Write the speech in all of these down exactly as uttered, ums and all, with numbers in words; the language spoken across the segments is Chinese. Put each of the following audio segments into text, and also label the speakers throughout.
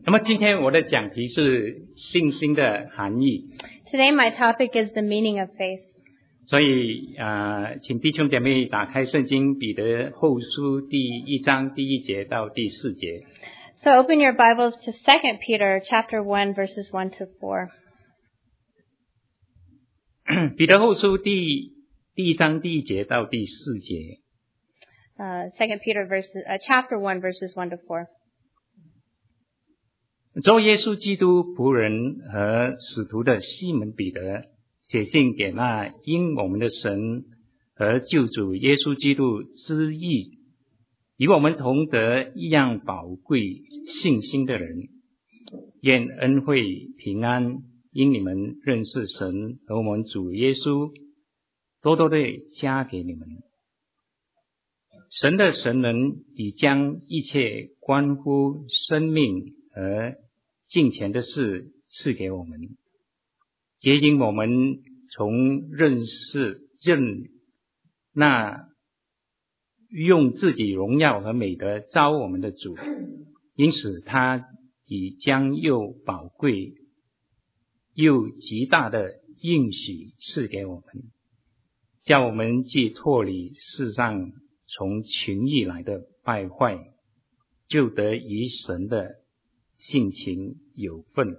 Speaker 1: 那么今天我的讲题是信心的含义。
Speaker 2: Today my topic is the meaning of faith.
Speaker 1: 所以呃，请弟兄姐妹打开圣经彼得后书第一章第一节到第四节。
Speaker 2: So open your Bibles to Second Peter chapter one verses one to four.
Speaker 1: 彼得后书第第一章第一节到第四节。
Speaker 2: Uh, Second Peter verses, uh, chapter one verses one to four.
Speaker 1: 做耶稣基督仆人和使徒的西门彼得，写信给那因我们的神和救主耶稣基督之义，与我们同得一样宝贵信心的人，愿恩惠平安因你们认识神和我们主耶稣，多多的加给你们。神的神能已将一切关乎生命和敬虔的事赐给我们，接引我们从认识认那用自己荣耀和美德招我们的主，因此他已将又宝贵又极大的应许赐给我们，叫我们既脱离世上从情欲来的败坏，就得与神的性情有份。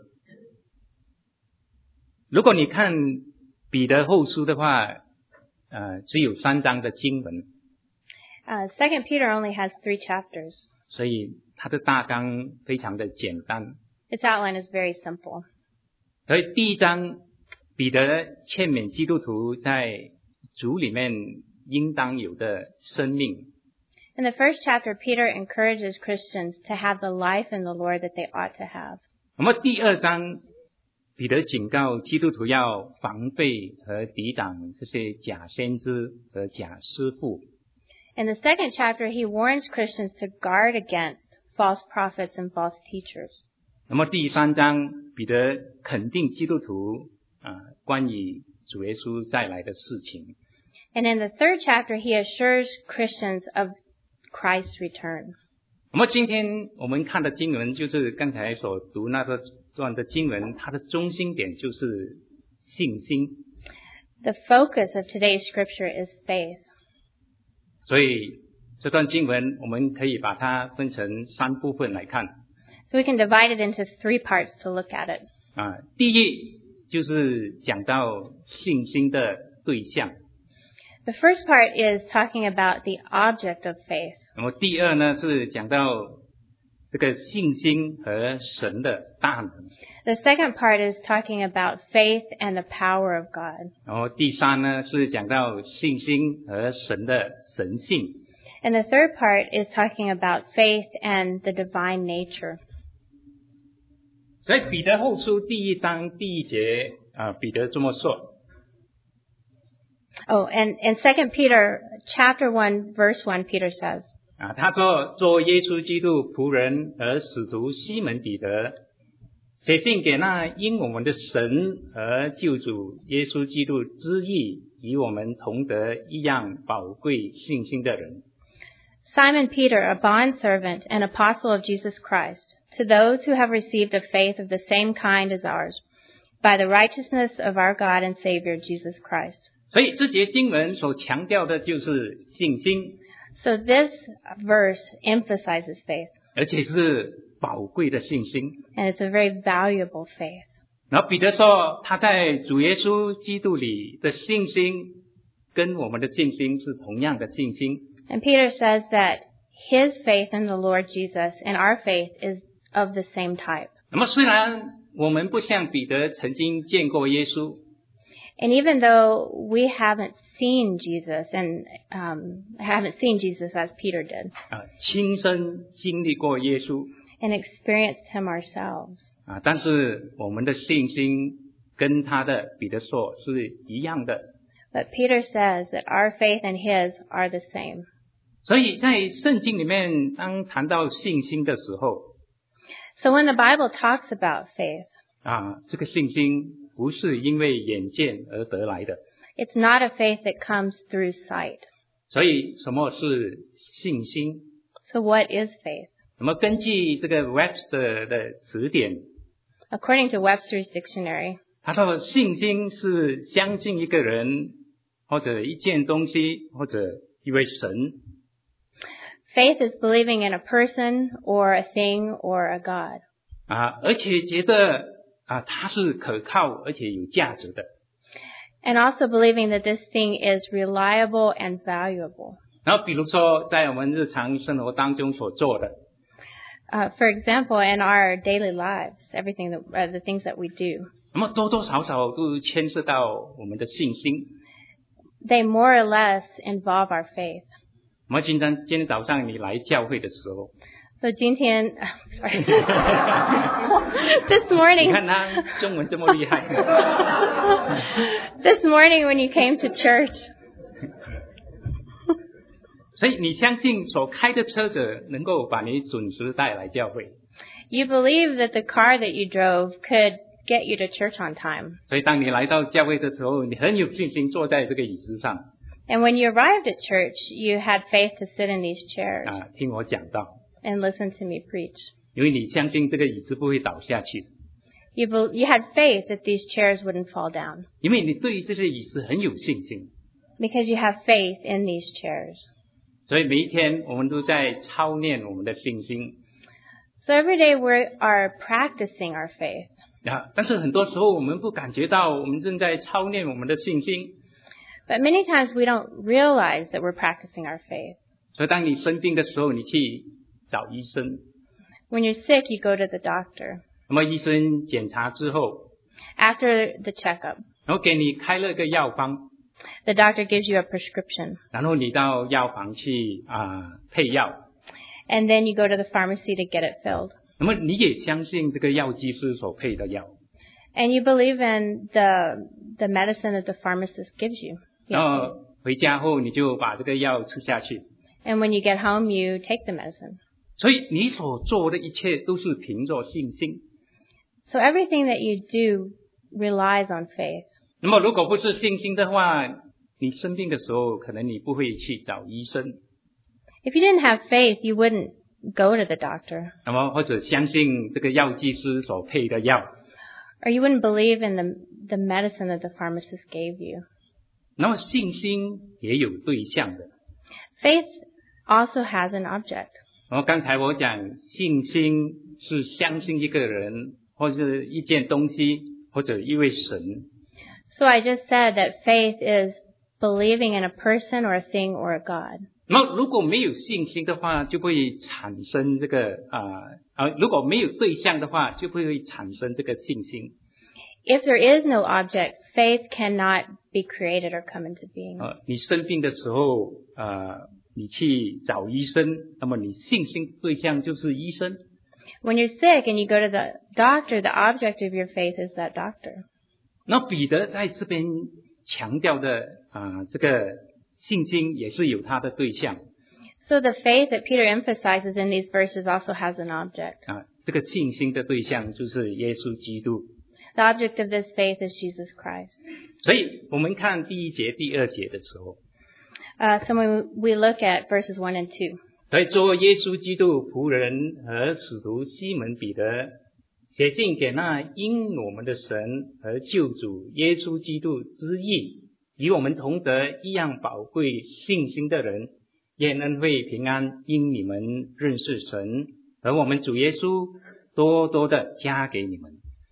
Speaker 1: 如果你看彼得后书的话，呃，只有三章的经文。
Speaker 2: Uh, Second Peter only has three chapters.
Speaker 1: 所以它的大纲非常的简单。
Speaker 2: Its outline is very simple.
Speaker 1: 所以第一章，彼得劝勉基督徒在主里面应当有的生命。
Speaker 2: In the first chapter, Peter encourages Christians to have the life in the Lord that they ought to have.
Speaker 1: 那么第二章，彼得警告基督徒要防备和抵挡这些假先知和假师傅。
Speaker 2: In the second chapter, he warns Christians to guard against false prophets and false teachers.
Speaker 1: 那么第三章，彼得肯定基督徒啊关于主耶稣再来的事情。
Speaker 2: And in the third chapter, he assures Christians of Christ's return.
Speaker 1: 那么今天我们看的经文就是刚才所读那个段的经文，它的中心点就是信心。
Speaker 2: The focus of today's scripture is faith.
Speaker 1: 所以这段经文我们可以把它分成三部分来看。
Speaker 2: So we can divide it into three parts to look at it.
Speaker 1: 啊，第一就是讲到信心的对象。
Speaker 2: The first part is talking about the object of faith.
Speaker 1: 那么第二呢是讲到这个信心和神的大能。
Speaker 2: The second part is talking about faith and the power of God.
Speaker 1: 然后第三呢是讲到信心和神的神性。
Speaker 2: And the third part is talking about faith and the divine nature.
Speaker 1: 所以彼得后书第一章第一节啊，彼得这么说。
Speaker 2: Oh, and in Second Peter chapter one verse one, Peter says,
Speaker 1: 啊，他说做耶稣基督仆人和使徒西门彼得，写信给那因我们的神和救主耶稣基督之义与我们同得一样宝贵信心的人。
Speaker 2: Simon Peter, a bondservant and apostle of Jesus Christ, to those who have received a faith of the same kind as ours, by the righteousness of our God and Savior Jesus Christ.
Speaker 1: 所以这节经文所强调的就是信心。
Speaker 2: So this verse emphasizes faith.
Speaker 1: 而且是宝贵的信心。
Speaker 2: And it's a very valuable faith.
Speaker 1: 然后彼得说他在主耶稣基督里的信心跟我们的信心是同样的信心。
Speaker 2: And Peter says that his faith in the Lord Jesus and our faith is of the same type.
Speaker 1: 那么虽然我们不像彼得曾经见过耶稣，
Speaker 2: And even though we haven't seen Jesus and um, haven't seen Jesus as Peter did,
Speaker 1: 啊，亲身经历过耶稣
Speaker 2: and experienced him ourselves,
Speaker 1: 啊，但是我们的信心跟他的彼得说是一样的。
Speaker 2: but Peter says that our faith and his are the same.
Speaker 1: 所以在圣经里面，当谈到信心的时候，
Speaker 2: So when the Bible talks about faith,
Speaker 1: 啊，这个信心不是因为眼见而得来的。
Speaker 2: it's not a faith that comes through sight.
Speaker 1: 所以什么是信心？
Speaker 2: So what is faith?
Speaker 1: 那么根据这个 Webster 的词典，
Speaker 2: According to Webster's dictionary,
Speaker 1: 他说信心是相信一个人或者一件东西或者一位神。
Speaker 2: faith is believing in a person or a thing or a God.
Speaker 1: 啊，而且觉得啊它是可靠而且有价值的。
Speaker 2: And also believing that this thing is reliable and valuable.
Speaker 1: 然后比如说在我们日常生活当中所做的，
Speaker 2: Uh, for example, in our daily lives, everything that, uh, the things that we do,
Speaker 1: 那么多多少少都牵涉到我们的信心。
Speaker 2: they more or less involve our faith.
Speaker 1: 我们今天今天早上你来教会的时候，
Speaker 2: So 今天, sorry, this
Speaker 1: 你
Speaker 2: morning,
Speaker 1: 看他中文这么厉害。
Speaker 2: this morning when you came to church,
Speaker 1: 所以你相信所开的车子能够把你准时带来教会，
Speaker 2: you believe that the car that you drove could get you to church on time.
Speaker 1: 所以当你来到教会的时候，你很有信心坐在这个椅子上
Speaker 2: And when you arrived at church, you had faith to sit in these chairs
Speaker 1: 啊，听我讲道，
Speaker 2: and listen to me preach.
Speaker 1: 因为你相信这个椅子不会倒下去，
Speaker 2: You, be- you had faith that these chairs wouldn't fall down
Speaker 1: 因为你对于这些椅子很有信心。
Speaker 2: because you have faith in these chairs.
Speaker 1: 所以每一天我们都在操练我们的信心
Speaker 2: So every day we are practicing our faith.
Speaker 1: 啊，但是很多时候我们不感觉到我们正在操练我们的信心。
Speaker 2: But many times we don't realize that we're practicing our faith.
Speaker 1: 所以当你生病的时候，你去找医生，
Speaker 2: When you're sick, you go to the doctor.
Speaker 1: 那么医生检查之后，
Speaker 2: After the checkup,
Speaker 1: 然后给你开了个药方，
Speaker 2: the doctor gives you a prescription.
Speaker 1: 然后你到药房去啊、配药。
Speaker 2: And then you go to the pharmacy to get it filled.
Speaker 1: 那么你也相信这个药剂师所配的药，
Speaker 2: And you believe in the, the medicine that the pharmacist gives you.
Speaker 1: 然后回家后你就把这个药吃下去。
Speaker 2: And when you get home, you take the medicine.
Speaker 1: 所以你所做的一切都是凭着信心。
Speaker 2: So everything that you do relies on faith.
Speaker 1: 那么如果不是信心的话，你生病的时候可能你不会去找医生，
Speaker 2: If you didn't have faith, you wouldn't go to the doctor.
Speaker 1: 那么或者相信这个药剂师所配的药。
Speaker 2: Or you wouldn't believe in the, the medicine that the pharmacist gave you.
Speaker 1: 那么信心也有对象的。
Speaker 2: Faith also has an object.
Speaker 1: 然后刚才我讲信心是相信一个人或是一件东西或者一位神。
Speaker 2: So I just said that faith is believing in a person or a thing or a God.
Speaker 1: 那么如果没有信心的话，就不会产生这个啊啊、如果没有对象的话，就不会产生这个信心。
Speaker 2: If there is no object, faith cannot be created or come into being.
Speaker 1: 呃，你生病的时候，呃，你去找医生，那么你信心对象就是医生。
Speaker 2: When you're sick and you go to the doctor, the object of your faith is that doctor.
Speaker 1: 那彼得在这边强调的啊、这个信心也是有它的对象
Speaker 2: So the faith that Peter emphasizes in these verses also has an object.
Speaker 1: 啊，这个信心的对象就是耶稣基督。
Speaker 2: The object of this faith is Jesus Christ.
Speaker 1: 所以我们看第一节、第二节的时候，
Speaker 2: Uh, so when we look at verses one and two,
Speaker 1: 所以做耶稣基督仆人和使徒西门彼得写信给那因我们的神和救主耶稣基督之义与我们同得一样宝贵信心的人，愿恩惠平安因你们认识神和我们主耶稣多多的加给你们。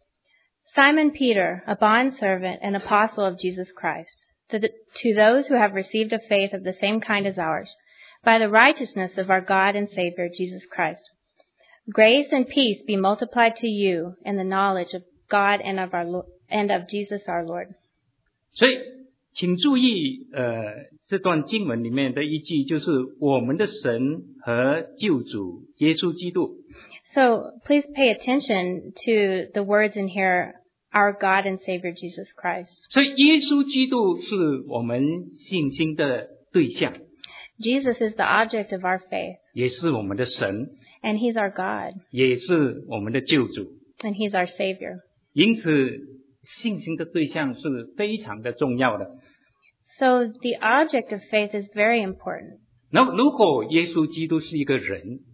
Speaker 2: Simon Peter, a bondservant and apostle of Jesus Christ, to, the, to those who have received a faith of the same kind as ours, by the righteousness of our God and Savior Jesus Christ. Grace and peace be multiplied to you in the knowledge of God and of our Lo- and of Jesus our Lord.
Speaker 1: 所以请注意呃这段经文里面的一句，就是我们的神和救主耶稣基督。
Speaker 2: So please pay attention to the words in here, our God and Savior Jesus Christ.
Speaker 1: 所以耶稣基督是我们信心的对象，
Speaker 2: Jesus is the object of our faith,
Speaker 1: 也是我们的神，
Speaker 2: and He's our God,
Speaker 1: 也是我们的救主。
Speaker 2: and He's our Savior.
Speaker 1: 因此，信心的对象是非常的重要的。
Speaker 2: So the object of faith is very important.
Speaker 1: 那如果耶稣基督是一个人，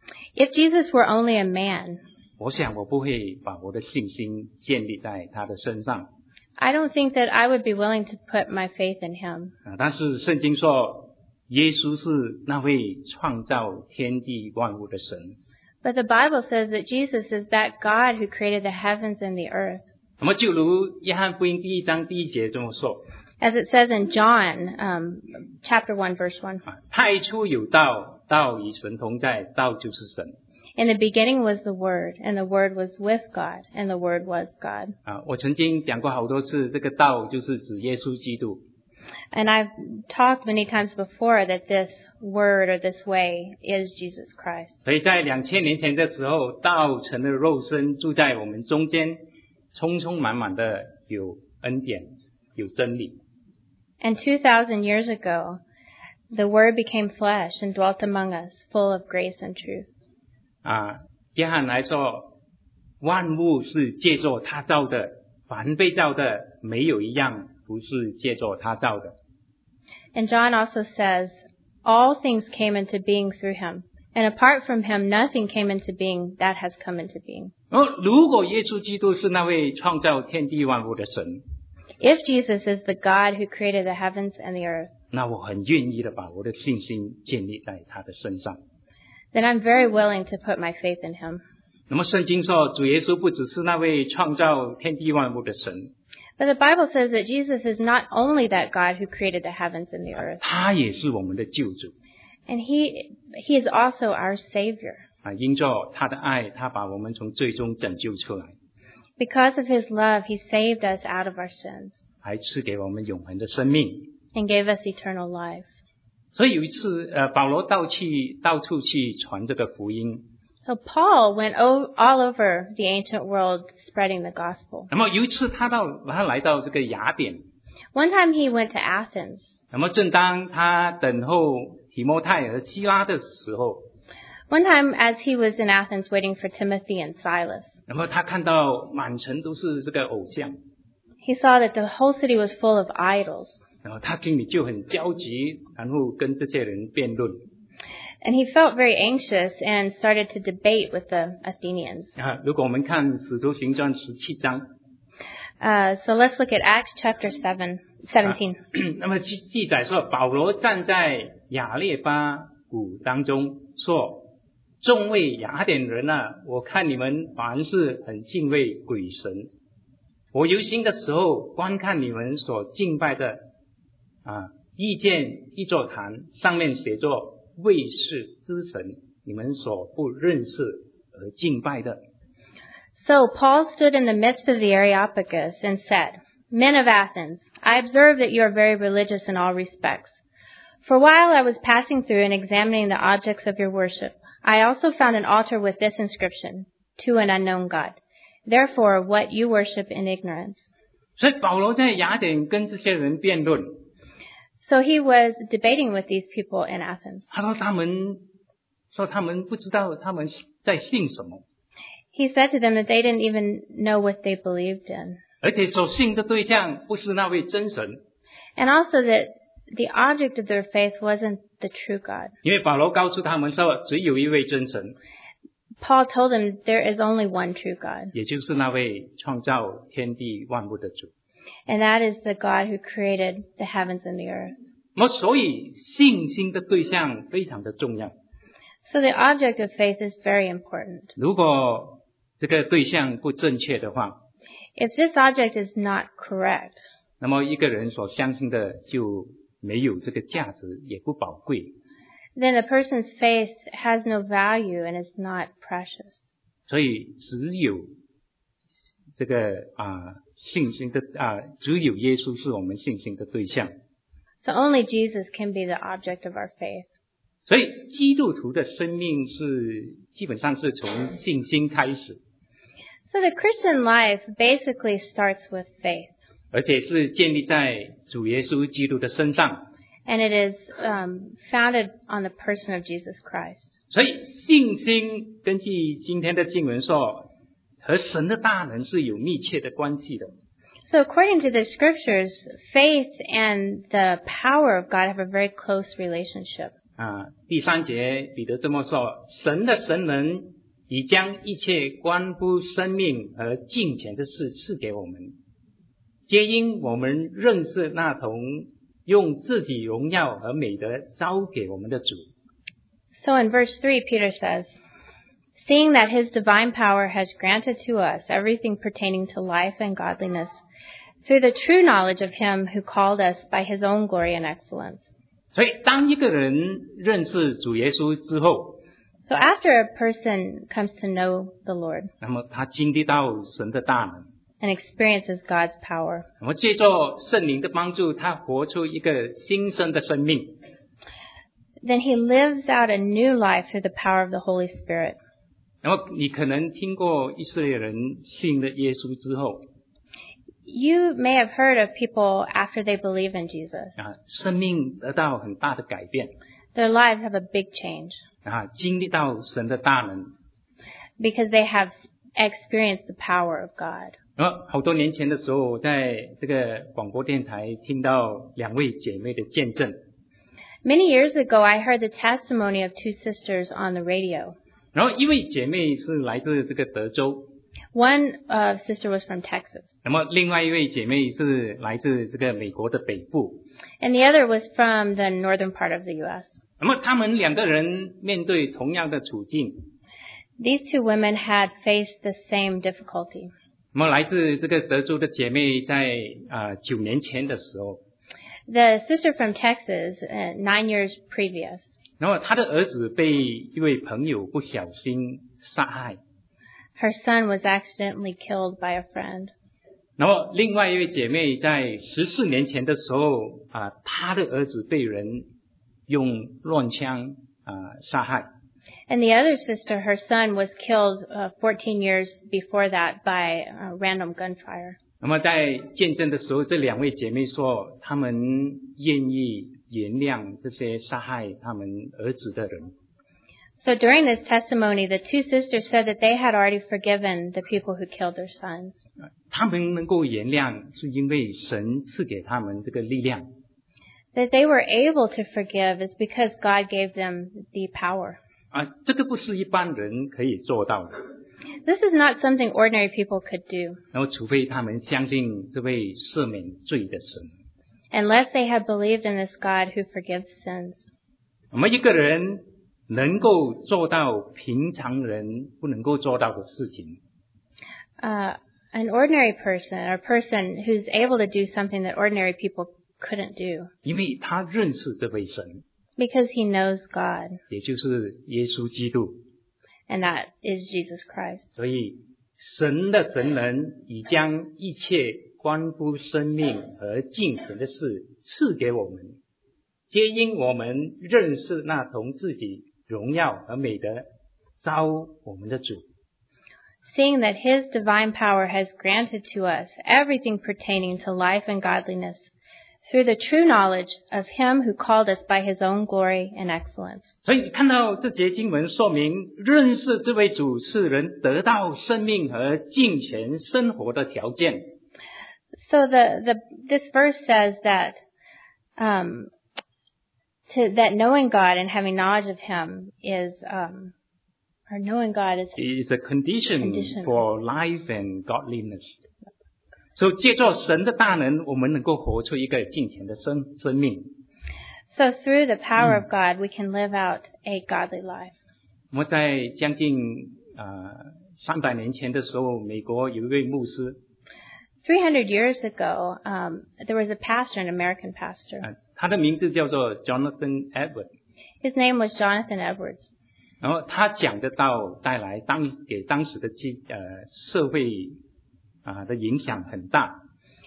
Speaker 2: If Jesus were only a man,
Speaker 1: 我想我不会把我的信心建立在他的身上
Speaker 2: I don't think that I would be willing to put my faith in him.
Speaker 1: 啊。但是圣经说，耶稣是那位创造天地万物的神。
Speaker 2: But the Bible says that Jesus is that God who created the heavens and the earth.
Speaker 1: 那么就如约翰福音第一章第一节这么说
Speaker 2: As it says in John, um, chapter one, verse one.
Speaker 1: 啊，太初有道，道与神同在，道就是神
Speaker 2: In the beginning was the Word, and the Word was with God, and the Word was God.
Speaker 1: 啊。我曾经讲过好多次，这个道就是指耶稣基督
Speaker 2: And I've talked many times before that this word or this way is Jesus Christ.
Speaker 1: 所以在两千年前的时候，道成了肉身，住在我们中间，充充满满的有恩典，有真理。
Speaker 2: And two thousand years ago, the Word became flesh and dwelt among us, full of grace and truth.
Speaker 1: 啊，约翰来说，万物是借着他造的，凡被造的，没有一样不是借着他造的。
Speaker 2: And John also says, all things came into being through him, and apart from him, nothing came into being that has come into being.
Speaker 1: 而如果耶稣基督是那位创造天地万物的神，
Speaker 2: If Jesus is the God who created the heavens and the earth,
Speaker 1: 那我很愿意的把我的信心建立在他的身上。
Speaker 2: then I'm very willing to put my faith in him.
Speaker 1: 那么圣经说，主耶稣不只是那位创造天地万物的神，
Speaker 2: But the Bible says that Jesus is not only that God who created the heavens and the earth,
Speaker 1: 他也是我们的救主
Speaker 2: and he, he is also our Savior.
Speaker 1: 啊！因着他的爱，他把我们从最终拯救出来，
Speaker 2: Because of his love, he saved us out of our sins
Speaker 1: 还赐给我们永恒的生命。
Speaker 2: and gave us eternal life.
Speaker 1: 所以有一次，呃，保罗到去到处去传这个福音。
Speaker 2: So Paul went o- all over the ancient world spreading the gospel.
Speaker 1: 那么有一次，他到他来到这个雅典。
Speaker 2: One time he went to Athens.
Speaker 1: 那么正当他等候提摩太和希拉的时候，
Speaker 2: One time as he was in Athens waiting for Timothy and Silas,
Speaker 1: 那么他看到满城都是这个偶像，
Speaker 2: he saw that the whole city was full of idols.
Speaker 1: 然后他心里就很焦急，然后跟这些人辩论
Speaker 2: And he felt very anxious and started to debate with the Athenians.
Speaker 1: 啊。如果我们看《使徒行传》十七章，
Speaker 2: Uh, so let's look at Acts chapter seven, seventeen.
Speaker 1: 那么记记载说，保罗站在亚列巴谷当中说：“众位雅典人啊，我看你们凡是很敬畏鬼神。我游行的时候，观看你们所敬拜的啊，意见一座坛，上面写着卫士之神，你们所不认识而敬拜的。”
Speaker 2: So Paul stood in the midst of the Areopagus and said, Men of Athens, I observe that you are very religious in all respects. For while I was passing through and examining the objects of your worship, I also found an altar with this inscription, To an unknown God. Therefore, what you worship in ignorance.
Speaker 1: 所以保罗在雅典跟这些人辩论，
Speaker 2: So he was debating with these people in Athens.
Speaker 1: 他说他们说他们不知道他们在信什么。
Speaker 2: He said to them that they didn't even know what they believed in.
Speaker 1: 而且所信的对象不是那位真神，
Speaker 2: And also that the object of their faith wasn't the true God.
Speaker 1: 因为保罗告诉他们说，只有一位真神，
Speaker 2: Paul told them there is only one true God,
Speaker 1: 也就是那位创造天地万物的主。
Speaker 2: and that is the God who created the heavens and the earth.
Speaker 1: 那么，所以信心的对象非常的重要。
Speaker 2: So the object of faith is very important.
Speaker 1: 如果这个对象不正确的话，
Speaker 2: If this object is not correct,
Speaker 1: 那么一个人所相信的就没有这个价值，也不宝贵。
Speaker 2: then a person's faith has no value and is not precious.
Speaker 1: 所以只有这个啊信心的啊，只有耶稣是我们信心的对象。
Speaker 2: So only Jesus can be the object of our faith.
Speaker 1: 所以基督徒的生命是基本上是从信心开始，
Speaker 2: So the Christian life basically starts with faith,
Speaker 1: 而且是建立在主耶稣基督的身上。
Speaker 2: and it is um, founded on the person of Jesus Christ.
Speaker 1: 所以信心根据今天的经文说，和神的大能是有密切的关系的。
Speaker 2: So according to the scriptures, faith and the power of God have a very close relationship.
Speaker 1: 啊，第三节彼得这么说：神的神能已将一切关乎生命和金钱的事赐给我们，皆因我们认识那同用自己荣耀和美德招给我们的主。
Speaker 2: So in verse three, Peter says, seeing that his divine power has granted to us everything pertaining to life and godliness, through the true knowledge of him who called us by his own glory and excellence.
Speaker 1: 所以当一个人认识主耶稣之后，
Speaker 2: So after a person comes to know the Lord
Speaker 1: 那么他经历到神的大能，
Speaker 2: and experiences God's power,
Speaker 1: 那么借着圣灵的帮助，他活出一个新生的生命。
Speaker 2: then he lives out a new life through the power of the Holy Spirit.
Speaker 1: 然后你可能听过以色列人信了耶稣之后，
Speaker 2: You may have heard of people after they believe in Jesus.
Speaker 1: 啊，生命得到很大的改变，
Speaker 2: Their lives have a big change
Speaker 1: 啊，经历到神的大能。
Speaker 2: because they have experienced the power of God.
Speaker 1: 然后好多年前的时候，我在这个广播电台听到两位姐妹的见证。
Speaker 2: Many years ago, I heard the testimony of two sisters on the radio.
Speaker 1: 然后一位姐妹是来自这个德州，
Speaker 2: One uh, sister was from Texas,
Speaker 1: 那么另外一位姐妹是来自这个美国的北部。
Speaker 2: and the other was from the northern part of the U S.
Speaker 1: 那么他们两个人面对同样的处境，
Speaker 2: These two women had faced the same difficulty.
Speaker 1: 那么来自这个德州的姐妹在啊九年前的时候，
Speaker 2: The sister from Texas, uh, nine years previous,
Speaker 1: 然后她的儿子被一位朋友不小心杀害，
Speaker 2: her son was accidentally killed by a friend.
Speaker 1: 然后另外一位姐妹在十四年前的时候啊，她的儿子被人用乱枪啊杀害。
Speaker 2: And the other sister, her son was killed uh, fourteen years before that by uh, random gunfire.
Speaker 1: 那么在见证的时候，这两位姐妹说，她们愿意原谅这些杀害他们儿子的人。
Speaker 2: So during this testimony, the two sisters said that they had already forgiven the people who killed their sons.
Speaker 1: 他们能够原谅，是因为神赐给他们这个力量。
Speaker 2: That they were able to forgive is because God gave them the power.
Speaker 1: 啊，这个不是一般人可以做到的。
Speaker 2: This is not something ordinary people could do,
Speaker 1: 然后，除非他们相信这位赦免罪的神。
Speaker 2: unless they had believed in this God who forgives sins.
Speaker 1: 我们一个人能够做到平常人不能够做到的事情，
Speaker 2: Uh, an ordinary person, or a person who's able to do something that ordinary people couldn't do,
Speaker 1: 因为他认识这位神，
Speaker 2: because he knows God,
Speaker 1: 也就是耶稣基督。
Speaker 2: and that is Jesus Christ.
Speaker 1: 所以，神的神能已将一切关乎生命和金钱的事赐给我们，皆因我们认识那同自己荣耀和美德招我们的主。
Speaker 2: Seeing that his divine power has granted to us everything pertaining to life and godliness, through the true knowledge of him who called us by his own glory and excellence.
Speaker 1: 所以你看到这节经文说明，认识这位主是人得到生命和金钱生活的条件。
Speaker 2: So the, the this verse says that um, to, that knowing God and having knowledge of him is um, or knowing God is
Speaker 1: It is a condition,
Speaker 2: Condition.
Speaker 1: for life and godliness. 所以借着神的大能，我们能够活出一个金钱的生生命。
Speaker 2: so through the power of God we can live out a godly life.
Speaker 1: 我们在将近啊三百年前的时候，美国有一位牧师，
Speaker 2: Three hundred years ago, um, there was a pastor, an American pastor.
Speaker 1: 啊，他的名字叫做 Jonathan Edwards。
Speaker 2: His name was Jonathan Edwards.
Speaker 1: 然后他讲的道带来当给当时的基呃社会啊的影响很大。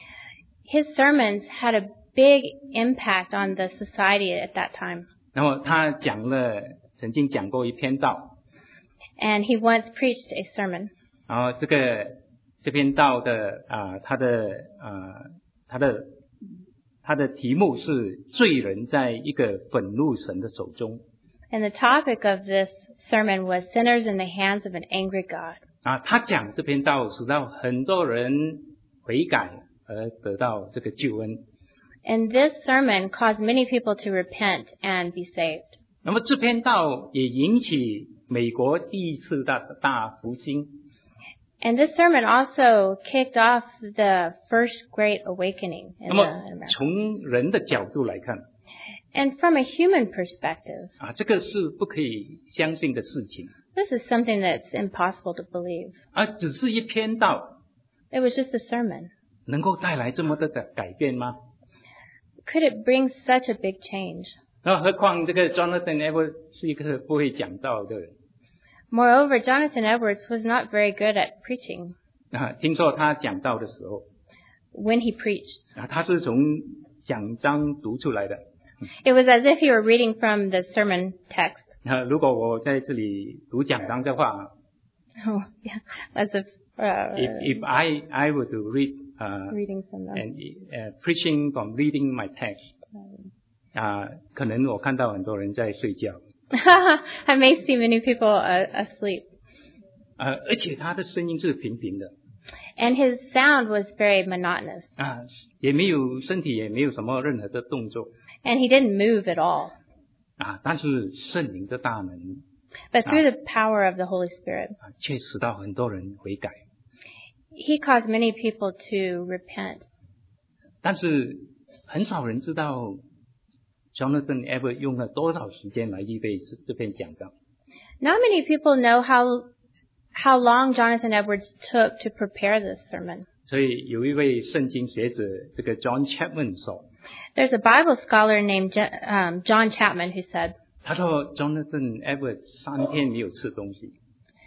Speaker 2: His sermons had a big impact on the society at that time.
Speaker 1: 然后他讲了，曾经讲过一篇道，
Speaker 2: And he once preached a sermon.
Speaker 1: 然后这个这篇道的啊，他的啊，他的他的题目是罪人在一个愤怒神的手中。
Speaker 2: And the topic of this sermon was sinners in the hands of an angry God.
Speaker 1: 啊，他讲这篇道，使到很多人悔改而得到这个救恩。
Speaker 2: And this sermon caused many people to repent and be saved.
Speaker 1: 那么这篇道也引起美国第一次的大复兴。
Speaker 2: And this sermon also kicked off the first great awakening in
Speaker 1: 那么
Speaker 2: the,
Speaker 1: 从人的角度来看，
Speaker 2: And from a human perspective,
Speaker 1: 啊，这个是不可以相信的事情。
Speaker 2: this is something that's impossible to believe.
Speaker 1: 啊，只是一篇道，
Speaker 2: It was just a sermon.
Speaker 1: 能够带来这么大的改变吗？
Speaker 2: Could it bring such a big change?
Speaker 1: 那何况这个 Jonathan Edwards 是一个不会讲道的人
Speaker 2: Moreover, Jonathan Edwards was not very good at preaching
Speaker 1: 啊。听说他讲道的时候，
Speaker 2: when he preached.
Speaker 1: 啊，他是从讲章读出来的。
Speaker 2: It was as if he were reading from the sermon text.
Speaker 1: 啊，如果我在这里读讲章的话
Speaker 2: Oh, yeah, as if uh,
Speaker 1: ，if if I I were to read 啊、
Speaker 2: reading from them.
Speaker 1: and uh, preaching from reading my text 啊，可能我看到很多人在睡觉。
Speaker 2: I may see many people uh, asleep.
Speaker 1: 呃，而且他的声音是平平的
Speaker 2: And his sound was very monotonous.
Speaker 1: 啊，也没有身体也没有什么任何的动作
Speaker 2: And he didn't move at all.
Speaker 1: 啊，但是圣灵的大能
Speaker 2: But through the power of the Holy Spirit,
Speaker 1: 啊，却使到很多人悔改。
Speaker 2: he caused many people to repent.
Speaker 1: 但是很少人知道 Jonathan Edwards 用了多少时间来预备这这篇讲章。
Speaker 2: Not many people know how how long Jonathan Edwards took to prepare this sermon.
Speaker 1: 所以有一位圣经学者，这个 John Chapman 说，
Speaker 2: There's a Bible scholar named Jo- um, John Chapman who said,
Speaker 1: 他说 Jonathan Edwards 三天没有吃东西，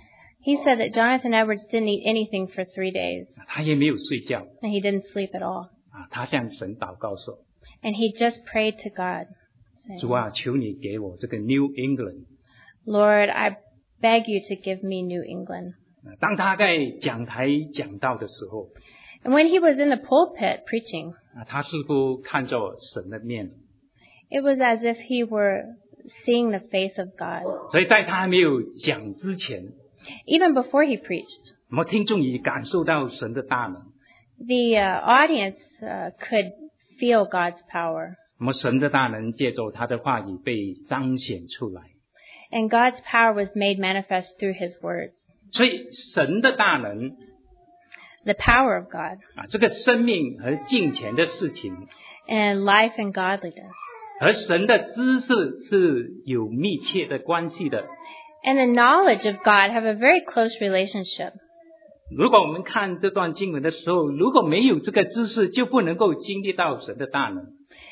Speaker 2: he said that Jonathan Edwards didn't eat anything for three days,
Speaker 1: 他也没有睡觉
Speaker 2: and he didn't sleep at all.
Speaker 1: 啊，他向神祷告说，
Speaker 2: And he just prayed to God,
Speaker 1: 主
Speaker 2: saying,
Speaker 1: 啊，求你给我这个 New England。
Speaker 2: Lord, I beg you to give me New England.
Speaker 1: 当他在讲台讲道的时候，
Speaker 2: And when he was in the pulpit preaching,
Speaker 1: 啊，他似乎看着神的面，
Speaker 2: it was as if he were seeing the face of God.
Speaker 1: 所以在他还没有讲之前，
Speaker 2: Even before he preached,
Speaker 1: 我们听众已感受到神的大能，
Speaker 2: the uh, audience uh, could feel God's power.
Speaker 1: 我们神的大能借着他的话语被彰显出来，
Speaker 2: And God's power was made manifest through his words.
Speaker 1: 所以神的大能
Speaker 2: The power of God
Speaker 1: 啊，这个生命和金钱的事情，
Speaker 2: and life and godliness.
Speaker 1: 和神的知识是有密切的关系的。
Speaker 2: And the knowledge of God have a very close relationship.
Speaker 1: 如果我们看这段经文的时候，如果没有这个知识，就不能够经历到神的大能。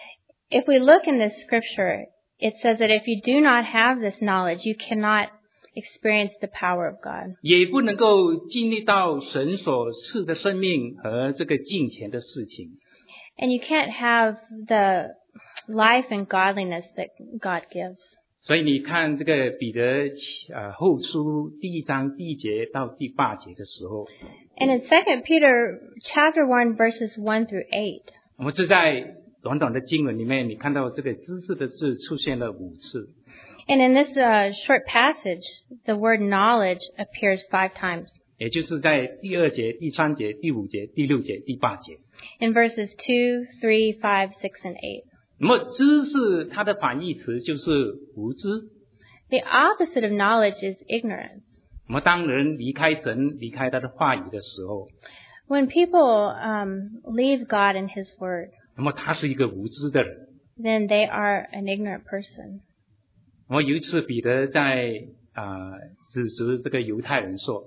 Speaker 2: If we look in this scripture, it says that if you do not have this knowledge, you cannot experience the power of God.
Speaker 1: 也不能够经历到神所赐的生命和这个金钱的事情。
Speaker 2: And you can't have the life and godliness that God gives.
Speaker 1: 所以你看这个彼得呃后书第一章第一节到第八节的时候，
Speaker 2: And in Second Peter chapter one verses one through eight,
Speaker 1: 我们是在短短的经文里面，你看到这个知识的字出现了五次。
Speaker 2: and in this uh, short passage, the word knowledge appears five times.
Speaker 1: 也就是在第二节、第三节、第五节、第六节、第八节。
Speaker 2: In verses two, three, five, six, and eight.
Speaker 1: 那么知识它的反义词就是无知。
Speaker 2: The opposite of knowledge is ignorance.
Speaker 1: 那么当人离开神、离开他的话语的时候，
Speaker 2: When people um, leave God and His Word,
Speaker 1: 那么他是一个无知的人。
Speaker 2: then they are an ignorant person.
Speaker 1: 那么有一次彼得在啊、呃、指责这个犹太人说，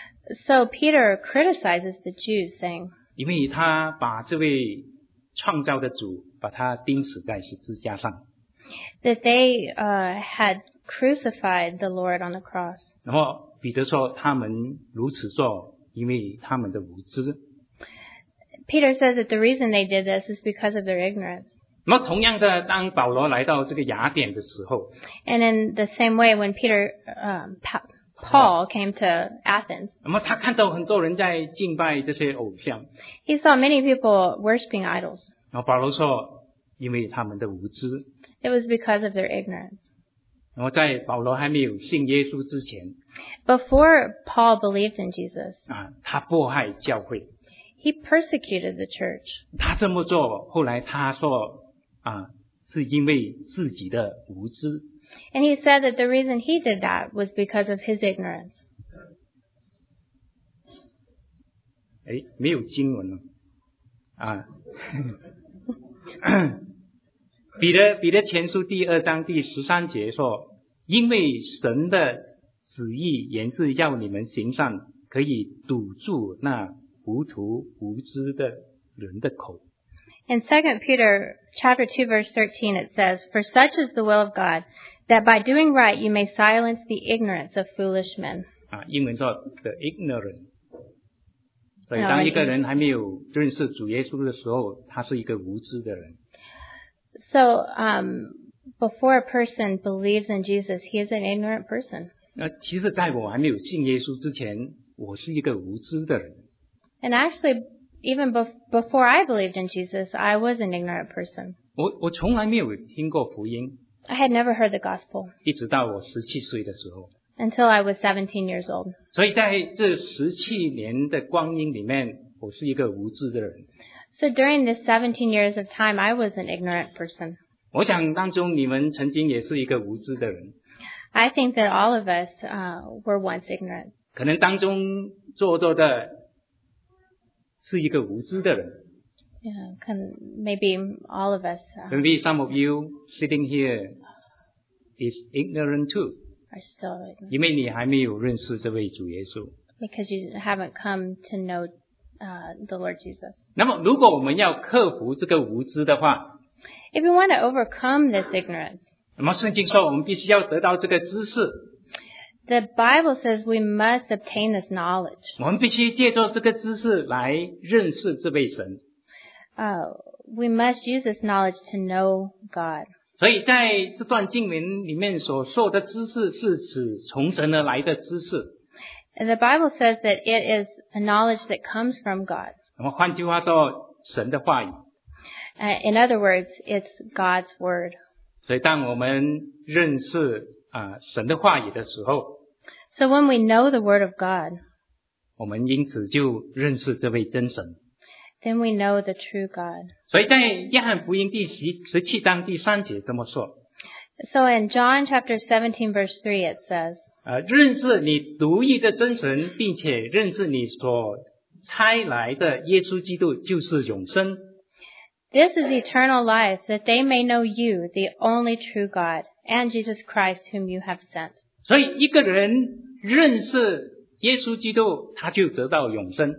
Speaker 2: So Peter criticizes the Jews, saying,
Speaker 1: 因为他把这位创造的主把他钉死在十字架上。
Speaker 2: that they uh, had crucified the Lord on the cross.
Speaker 1: 然后彼得说他们如此做，因为他们的无知。
Speaker 2: Peter says that the reason they did this is because of their ignorance.
Speaker 1: 那么同样的，当保罗来到这个雅典的时候，
Speaker 2: And in the same way, when Peter, um, pa- Paul came to Athens,
Speaker 1: 那么他看到很多人在敬拜这些偶像，
Speaker 2: he saw many people worshiping idols.
Speaker 1: 然后保罗说，因为他们的无知。
Speaker 2: It was because of their ignorance.
Speaker 1: 然后在保罗还没有信耶稣之前，
Speaker 2: Before Paul believed in Jesus,
Speaker 1: 啊，他迫害教会，
Speaker 2: he persecuted the church.
Speaker 1: 他这么做，后来他说啊，是因为自己的无知。
Speaker 2: And he said that the reason he did that was because of his ignorance.
Speaker 1: 哎，没有经文了啊。彼得彼得前书第二章第十三节说，因为神的旨意原是要你们行善，可以堵住那糊涂无知的人的口。
Speaker 2: In Second Peter chapter two verse thirteen it says, For such is the will of God, that by doing right you may silence the ignorance of foolish men.
Speaker 1: 啊，英文说 the ignorant。所以当一个人还没有认识主耶稣的时候，他是一个无知的人。
Speaker 2: So, um, before a person believes in Jesus, he is an ignorant person.
Speaker 1: 那其实在我还没有信耶稣之前，我是一个无知的人。
Speaker 2: And actually, even bef- before I believed in Jesus, I was an ignorant person.
Speaker 1: 我我从来没有听过福音，
Speaker 2: I had never heard the gospel
Speaker 1: 一直到我十七岁的时候。
Speaker 2: until I was seventeen years old.
Speaker 1: 所以在这十七年的光阴里面，我是一个无知的人。
Speaker 2: So during this seventeen years of time, I was an ignorant person.
Speaker 1: 我想当中你们曾经也是一个无知的人，
Speaker 2: I think that all of us uh, were once ignorant.
Speaker 1: 可能当中做作的是一个无知的人。
Speaker 2: Yeah, can, maybe all of us uh,
Speaker 1: Maybe some of you sitting here is ignorant too.
Speaker 2: are still ignorant
Speaker 1: 因为你还没有认识这位主耶稣。
Speaker 2: because you haven't come to know uh, the Lord Jesus.
Speaker 1: 那么如果我们要克服这个无知的话，
Speaker 2: If we want to overcome this ignorance,
Speaker 1: 那么圣经说我们必须要得到这个知识，
Speaker 2: the Bible says we must obtain this knowledge.
Speaker 1: 我们必须借助这个知识来认识这位神。
Speaker 2: Uh, we must use this knowledge to know God.
Speaker 1: 所以在这段经文里面所说的知识是指从神而来的知识。
Speaker 2: And the Bible says that it is a knowledge that comes from God.
Speaker 1: 那么换句话说，神的话语。
Speaker 2: Uh, in other words, it's God's word.
Speaker 1: 所以当我们认识啊、神的话语的时候，
Speaker 2: So when we know the word of God,
Speaker 1: 我们因此就认识这位真神。
Speaker 2: then we know the true God.
Speaker 1: 所以在约翰福音第十十七章第三节这么说，
Speaker 2: So in John chapter seventeen verse three it says,
Speaker 1: 呃，认识你独一的真神，并且认识你所差来的耶稣基督，就是永生。
Speaker 2: This is eternal life, that they may know you, the only true God, and Jesus Christ whom you have sent.
Speaker 1: 所以一个人认识耶稣基督，他就得到永生。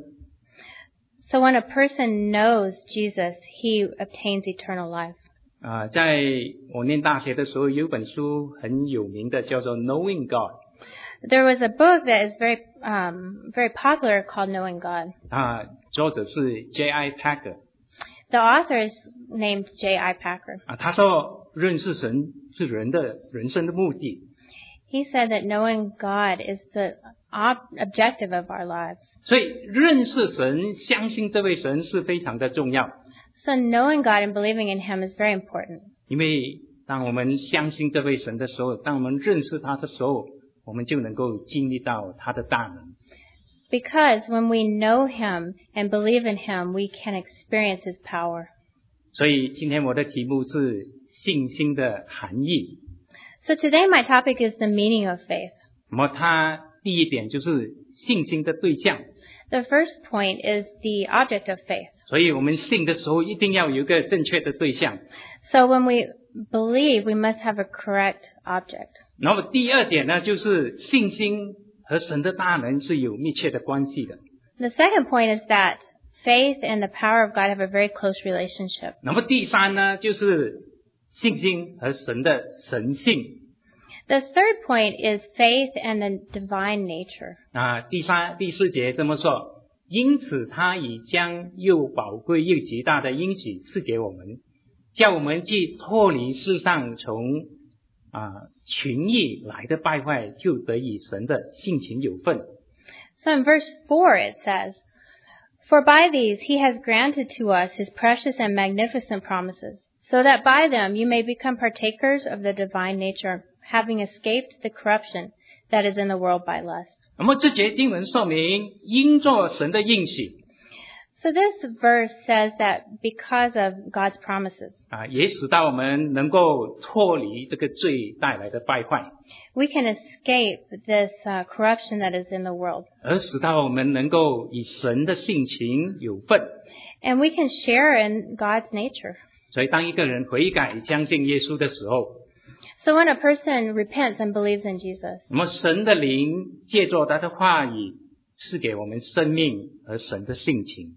Speaker 2: So when a person knows Jesus, he obtains eternal life.
Speaker 1: 啊、在我念大学的时候，有一本书很有名的，叫做《Knowing God》。
Speaker 2: There was a book that is very, um, very popular called Knowing God.
Speaker 1: 啊，作者是 J I Packer。
Speaker 2: The author is named J I Packer.
Speaker 1: 啊，他说认识神是人的人生的目的。
Speaker 2: He said that knowing God is the ob- objective of our lives.
Speaker 1: 所以认识神，相信这位神是非常的重要。
Speaker 2: So knowing God and believing in Him is very important.
Speaker 1: 因为当我们相信这位神的时候，当我们认识他的时候，我们就能够经历到他的大能。
Speaker 2: Because when we know Him and believe in Him, we can experience His power.
Speaker 1: 所以今天我的题目是信心的含义。
Speaker 2: So today my topic is the meaning of faith.
Speaker 1: 那么它第一点就是信心的对象。
Speaker 2: The first point is the object of faith.
Speaker 1: 所以我们信的时候一定要有一个正确的对象。
Speaker 2: So when we believe, we must have a correct object.
Speaker 1: 然后第二点呢，就是信心和神的大能是有密切的关系的。
Speaker 2: The second point is that faith and the power of God have a very close relationship.
Speaker 1: 那么第三呢，就是信心和神的神性。
Speaker 2: The third point is faith and the divine nature.
Speaker 1: 啊，第三、第四节这么说，因此他已将又宝贵又极大的应许赐给我们，叫我们既脱离世上从啊群意来的败坏，就得以神的性情有份。
Speaker 2: So in verse four it says, For by these he has granted to us his precious and magnificent promises, so that by them you may become partakers of the divine nature, having escaped the corruption that is in the world by lust.
Speaker 1: 那么这节经文说明，因着神的应许，
Speaker 2: So this verse says that because of God's promises,
Speaker 1: 啊，也使到我们能够脱离这个罪带来的败坏，
Speaker 2: we can escape this uh, corruption that is in the world.
Speaker 1: 而使到我们能够与神的性情有份。
Speaker 2: And we can share in God's nature.
Speaker 1: 所以当一个人悔改相信耶稣的时候，
Speaker 2: So when a person repents and believes in Jesus,
Speaker 1: 那么神的灵借着他的话语赐给我们生命和神的性情。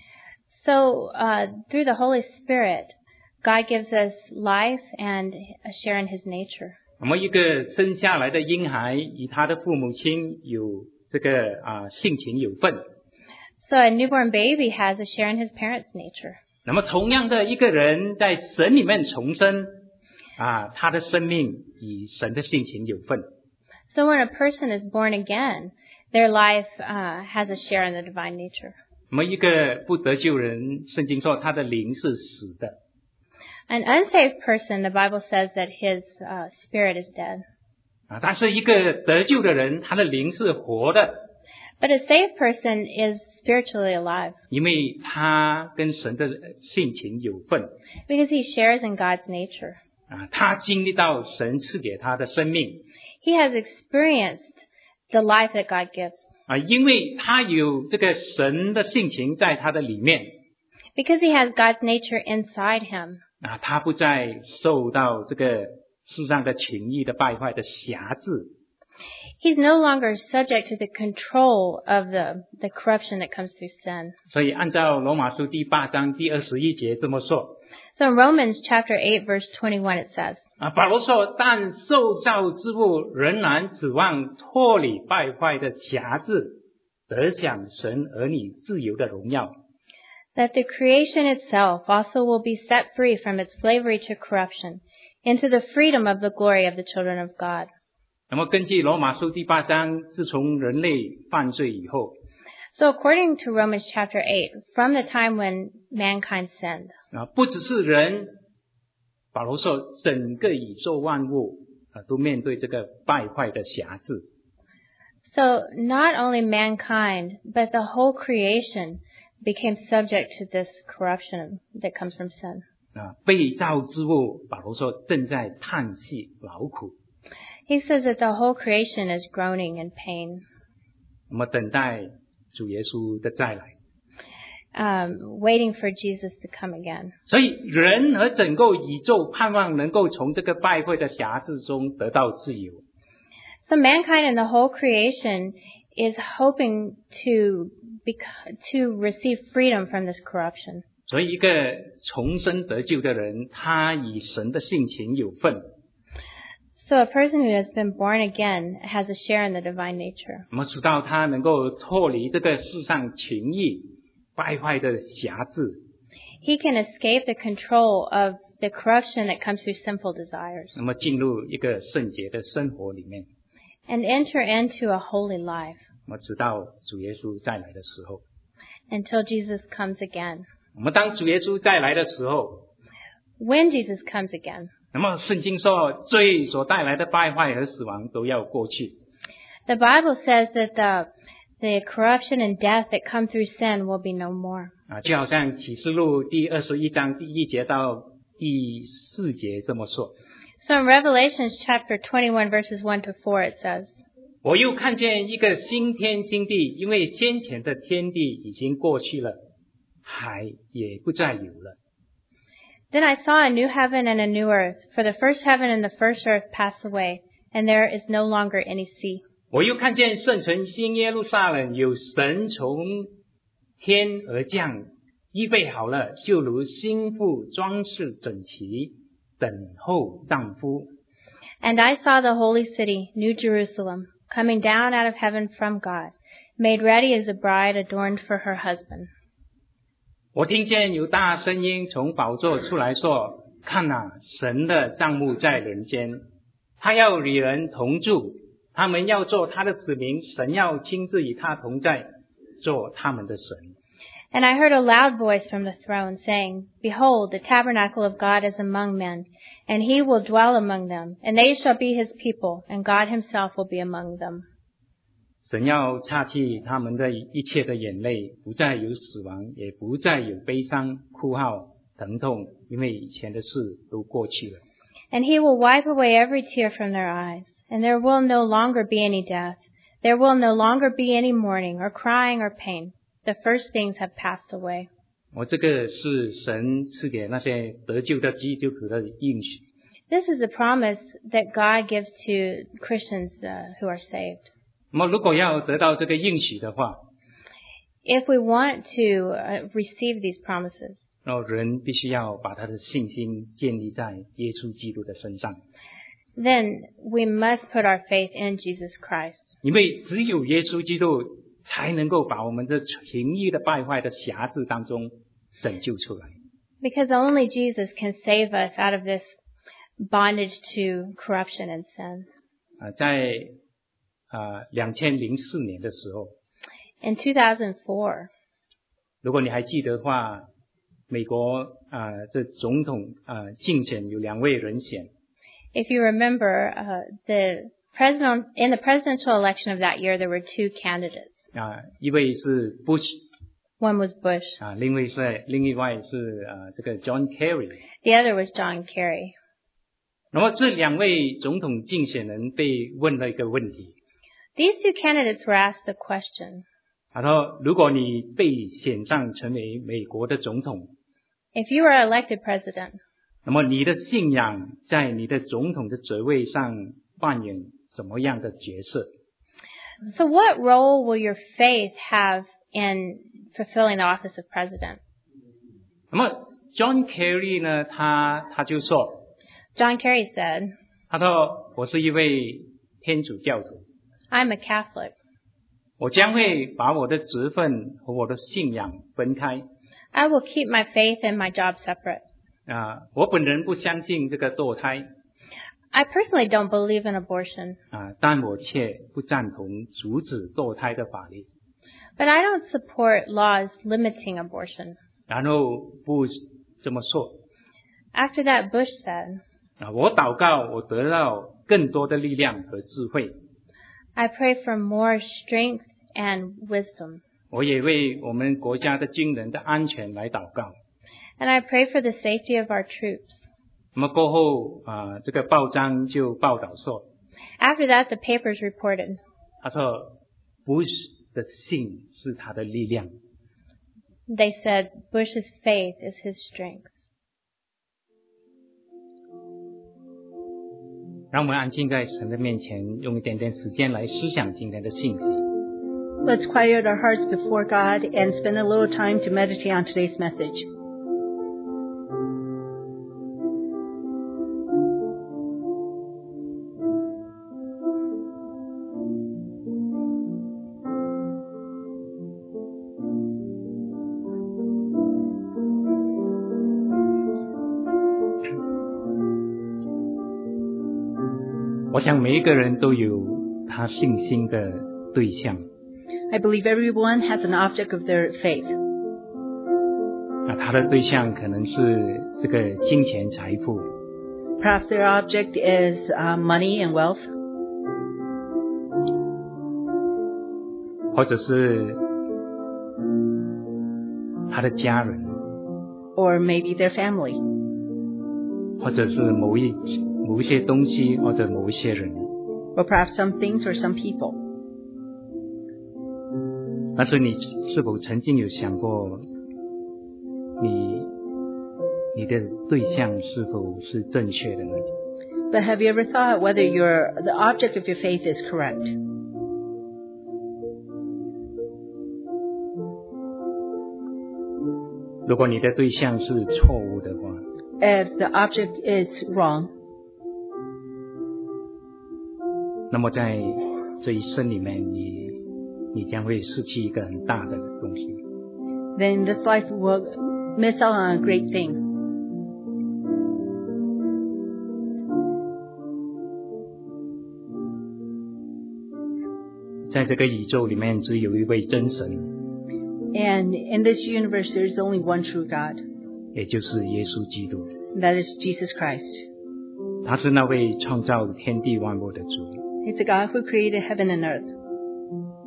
Speaker 2: so uh, through the Holy Spirit, God gives us life and a share in His nature.
Speaker 1: 那么一个生下来的婴孩与他的父母亲有这个啊性情有份。
Speaker 2: So a newborn baby has a share in his parents' nature.
Speaker 1: 那么同样的一个人在神里面重生啊，他的生命与神的性情有份。
Speaker 2: So when a person is born again, their life uh, has a share in the divine nature.
Speaker 1: 那么一个不得救人，圣经说他的灵是死的。
Speaker 2: An unsaved person, the Bible says that his uh, spirit is dead.
Speaker 1: 啊，但是一个得救的人，他的灵是活的，
Speaker 2: But a saved person is spiritually alive
Speaker 1: 因为他跟神的性情有份
Speaker 2: because he shares in God's nature.
Speaker 1: 啊，他经历到神赐给他的生命
Speaker 2: He has experienced the life that God gives
Speaker 1: 啊，因为他有这个神的性情在他的里面
Speaker 2: because he has God's nature inside him.
Speaker 1: 啊，他不再受到这个世上的情欲的败坏的辖制。
Speaker 2: He's no longer subject to the control of the, the corruption that comes through sin.
Speaker 1: 所以按照罗马书第八章第二十一节这么说
Speaker 2: So in Romans chapter eight verse twenty-one it says,
Speaker 1: 啊，保罗说，但受造之物仍然指望脱离败坏的辖制，得享神儿女自由的荣耀。
Speaker 2: that the creation itself also will be set free from its slavery to corruption into the freedom of the glory of the children of God.
Speaker 1: 那么根据罗马书第八章，自从人类犯罪以后
Speaker 2: So according to Romans chapter eight, from the time when mankind sinned,
Speaker 1: 啊，不只是人，保罗说整个宇宙万物啊都面对这个败坏的辖制。
Speaker 2: so not only mankind, but the whole creation became subject to this corruption that comes from sin.
Speaker 1: 啊，被造之物，保罗说正在叹息劳苦，
Speaker 2: He says that the whole creation is groaning in pain,
Speaker 1: 那么等待主耶稣的再来。
Speaker 2: um, waiting for Jesus to come again.
Speaker 1: 所以人和整个宇宙盼望能够从这个败坏的辖制中得到自由。
Speaker 2: So mankind and the whole creation is hoping to bec- to receive freedom from this corruption.
Speaker 1: 所以一个重生得救的人，他与神的性情有份，
Speaker 2: So a person who has been born again has a share in the divine nature.
Speaker 1: 那么使到他能够脱离这个世上情欲败坏的辖制，
Speaker 2: He can escape the control of the corruption that comes through sinful desires
Speaker 1: 那么进入一个圣洁的生活里面。
Speaker 2: and enter into a holy life
Speaker 1: 那么直到主耶稣再来的时候，
Speaker 2: until Jesus comes again.
Speaker 1: 我们当主耶稣再来的时候，
Speaker 2: When Jesus comes again,
Speaker 1: 那么圣经说罪所带来的败坏和死亡都要过去。
Speaker 2: the Bible says that the the corruption and death that come through sin will be no more.
Speaker 1: 啊，就好像启示录第二十一章第一节到第四节这么说。
Speaker 2: So in Revelations chapter twenty-one verses one to four it says,
Speaker 1: 我又看见一个新天新地，因为先前的天地已经过去了，海也不再有了。
Speaker 2: Then I saw a new heaven and a new earth, for the first heaven and the first earth passed away, and there is no longer any sea.
Speaker 1: 我又看见圣城新耶路撒冷有神从天而降，预备好了，就如新妇装饰整齐，等候丈夫。
Speaker 2: And I saw the holy city, New Jerusalem, coming down out of heaven from God, made ready as a bride adorned for her husband.
Speaker 1: 我听见有大声音从宝座出来说：“看哪，神的帐幕在人间，他要与人同住，他们要做他的子民，神要亲自与他同在，做他们的神。”
Speaker 2: And I heard a loud voice from the throne saying, Behold, the tabernacle of God is among men, and he will dwell among them, and they shall be his people, and God himself will be among them.
Speaker 1: 神要擦去他们的一切的眼泪，不再有死亡，也不再有悲伤、哭号、疼痛，因为以前的事都过去了。
Speaker 2: And he will wipe away every tear from their eyes, and there will no longer be any death. There will no longer be any mourning or crying or pain. The first things have passed away.
Speaker 1: 我这个是神赐给那些得救的基督徒的应许。
Speaker 2: This is the promise that God gives to Christians uh, who are saved.
Speaker 1: 那么如果要得到这个应许的话，
Speaker 2: If we want to uh, receive these promises,
Speaker 1: 然后人必须要把他的信心建立在耶稣基督的身上，
Speaker 2: then we must put our faith in Jesus Christ.
Speaker 1: 因为只有耶稣基督才能够把我们的情欲的败坏的辖制当中拯救出来。
Speaker 2: Because only Jesus can save us out of this bondage to corruption and sin.
Speaker 1: 啊、在啊两千零四年的时候，
Speaker 2: In two thousand four,
Speaker 1: 如果你还记得的话，美国啊、呃、这总统啊、呃、竞选有两位人选，
Speaker 2: if you remember, uh, the president in the presidential election of that year, there were two candidates.
Speaker 1: 啊、一位是 Bush
Speaker 2: One was Bush.
Speaker 1: 啊、另外是另一位是啊、这个 John Kerry。
Speaker 2: The other was John Kerry.
Speaker 1: 那么这两位总统竞选人被问了一个问题，
Speaker 2: These two candidates were asked a question.
Speaker 1: 他说：如果你被选上成为美国的总统，
Speaker 2: If you are elected president,
Speaker 1: 那么你的信仰在你的总统的职位上扮演什么样的角色？
Speaker 2: so what role will your faith have in fulfilling the office of president?
Speaker 1: 那么 John Kerry 呢，他他就说，
Speaker 2: John Kerry said,
Speaker 1: 他说我是一位天主教徒，
Speaker 2: I'm a Catholic.
Speaker 1: 我将会把我的职分和我的信仰分开。
Speaker 2: I will keep my faith and my job separate.
Speaker 1: 啊，我本人不相信这个堕胎
Speaker 2: I personally don't believe in abortion,
Speaker 1: 啊，但我却不赞同阻止堕胎的法律。
Speaker 2: but I don't support laws limiting abortion.
Speaker 1: 然后不这么说
Speaker 2: After that, Bush said,
Speaker 1: 啊，我祷告，我得到更多的力量和智慧，
Speaker 2: I pray for more strength and wisdom.
Speaker 1: 我也为我们国家的军人的安全来祷告。
Speaker 2: And I pray for the safety of our troops.
Speaker 1: 那么过后啊，这个报章就报道说，
Speaker 2: After that, the papers reported.
Speaker 1: 他说 Bush 的信是他的力量。
Speaker 2: They said Bush's faith is his strength.
Speaker 1: 让我们安静在神的面前，用一点点时间来思想今天的信息。
Speaker 3: Let's quiet our hearts before God and spend a little time to meditate on today's message.
Speaker 1: 我想每一个人都有他信心的对象
Speaker 3: I believe everyone has an object of their faith.
Speaker 1: 啊，他的对象可能是这个金钱财富，
Speaker 3: Perhaps their object is uh, money and wealth,
Speaker 1: 或者是他的家人，
Speaker 3: or maybe their family,
Speaker 1: 或者是某一某一些东西，或者某一些人。
Speaker 3: or perhaps some things or some people.
Speaker 1: 但是你是否曾经有想过，你你的对象是否是正确的呢？
Speaker 3: But have you ever thought whether your the object of your faith is correct?
Speaker 1: 如果你的对象是错误的话，
Speaker 3: If the object is wrong,
Speaker 1: 那么在这一生里面，你你将会失去一个很大的东西。
Speaker 3: then this life will miss out on a great thing.
Speaker 1: 在这个宇宙里面，只有一位真神，
Speaker 3: And in this universe, there is only one true God.
Speaker 1: 也就是耶稣基督。
Speaker 3: And that is Jesus Christ.
Speaker 1: 他是那位创造天地万物的主。
Speaker 3: It's a God who created heaven and earth.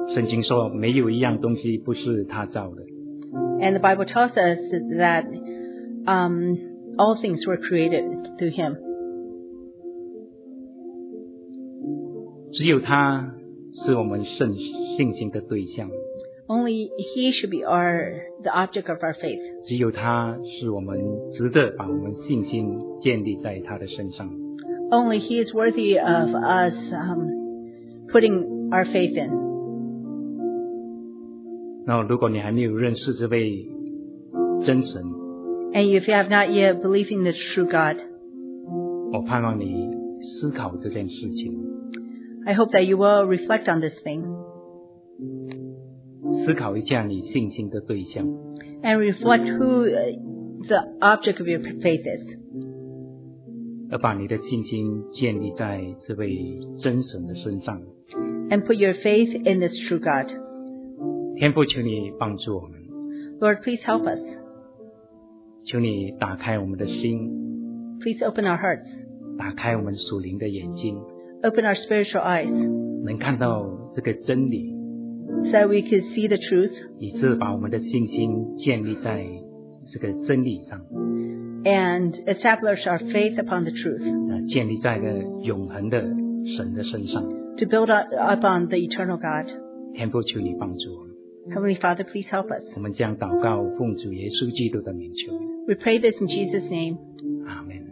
Speaker 1: 圣经说没有一样东西不是他造的。
Speaker 3: And the Bible tells us that um, all things were created through him.
Speaker 1: 只有他是我们信信心的对象，
Speaker 3: Only he should be our the object of our faith.
Speaker 1: 只有他是我们值得把我们信心建立在他的身上。
Speaker 3: Only he is worthy of us um, putting our faith in.
Speaker 1: 那如果你还没有认识这位真神，
Speaker 3: And if you have not yet believed in this true God,
Speaker 1: 我盼望你思考这件事情，
Speaker 3: I hope that you will reflect on this thing
Speaker 1: 思考一下你信心的对象，
Speaker 3: and reflect who uh, the object of your faith is,
Speaker 1: 而把你的信心建立在这位真神的身上。
Speaker 3: and put your faith in this true God.
Speaker 1: 天父，求你帮助我们，
Speaker 3: Lord, please help us.
Speaker 1: 求你打开我们的心，
Speaker 3: Please open our hearts,
Speaker 1: 打开我们属灵的眼睛，
Speaker 3: open our spiritual eyes,
Speaker 1: 能看到这个真理，
Speaker 3: so that we could see the truth
Speaker 1: 以致把我们的信心建立在这个真理上，
Speaker 3: and establish our faith upon the truth,
Speaker 1: 呃，建立在个永恒的神的身上。
Speaker 3: to build up upon the eternal God.
Speaker 1: 天父，求你帮助我们，
Speaker 3: Heavenly Father, please help us.
Speaker 1: 我们将祷告奉主耶稣基督的名求，
Speaker 3: We pray this in Jesus' name.
Speaker 1: 阿门。